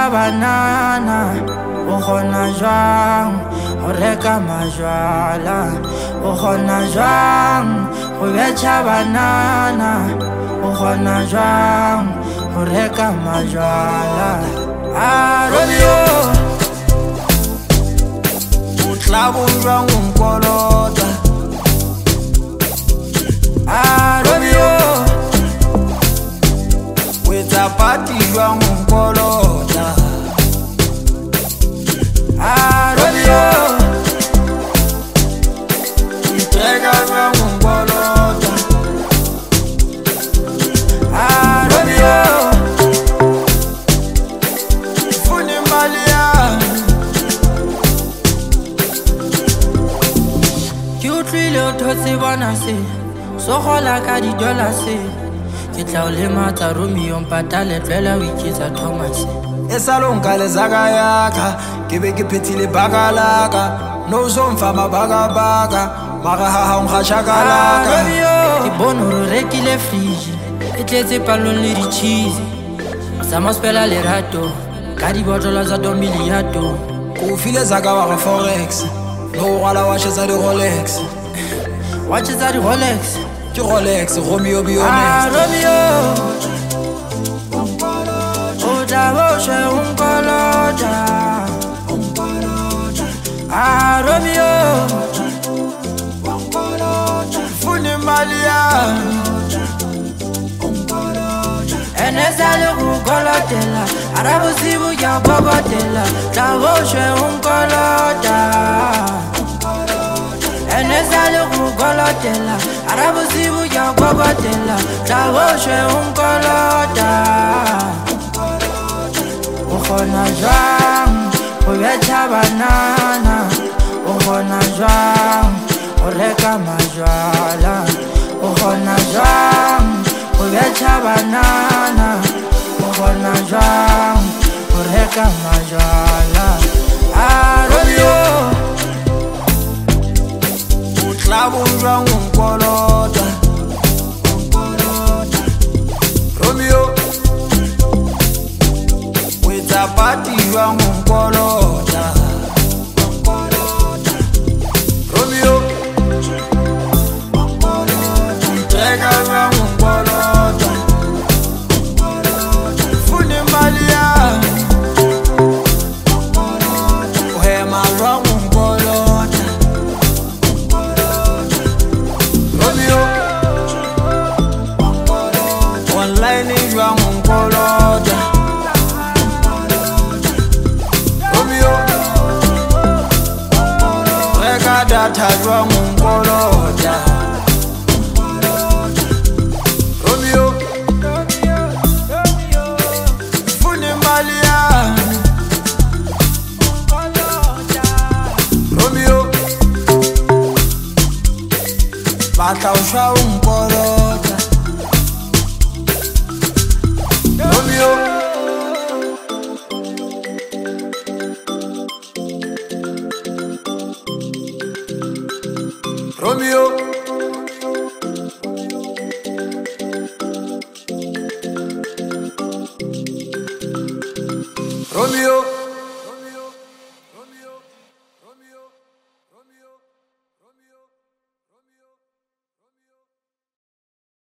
betjha banana o kgona jwang ho reka majwala o kgona jwang ho betjha banana o kgona jwang ho reka majwala Romeo o tla bonjwang o nkolota Romeo o etsa party jwang o nkolota Romeo o itreka jwang o nkolota Romeo funi mali yana ke utlwile o thotse bona se so gola ka $, ke tla o lematsa Romeo mpatale tlela o iketsa Thomas e salong ka lezaka yaka ke be ke phethile bakalaka no zomfa mabaka mara ha ha ngashaka ke bona o rekile fridge e tletse palong le di cheese sa mospela le rato ka di botola za $2 ko file zaka wa forex no wala wa tsheza di Rolex wa tsheza di Rolex ke Rolex Romeo Bionex Romeo o da boche unkolota Romeo funi mali yana enesale kukolotela arabusibu ya bogotela da boche unkolota enesale kukolotela arabusibu ya bogotela da boche unkolota o kgona jwang ho betjha banana o kgona jwang ho reka majwala o kgona jwang ho betjha banana o kgona jwang ho reka majwala Romeo o tla bonjwang o nkolota Romeo o etsa party jwang o nkolota Romeo o itreka jwang o nkolota funi mali yana o hema jwang o nkolota Romeo online jwang o nkolota Romeo reka data jwang o nkolota Romeo funi mali yana Romeo batla o shwa o nkolota Romeo Romeo Romeo Romeo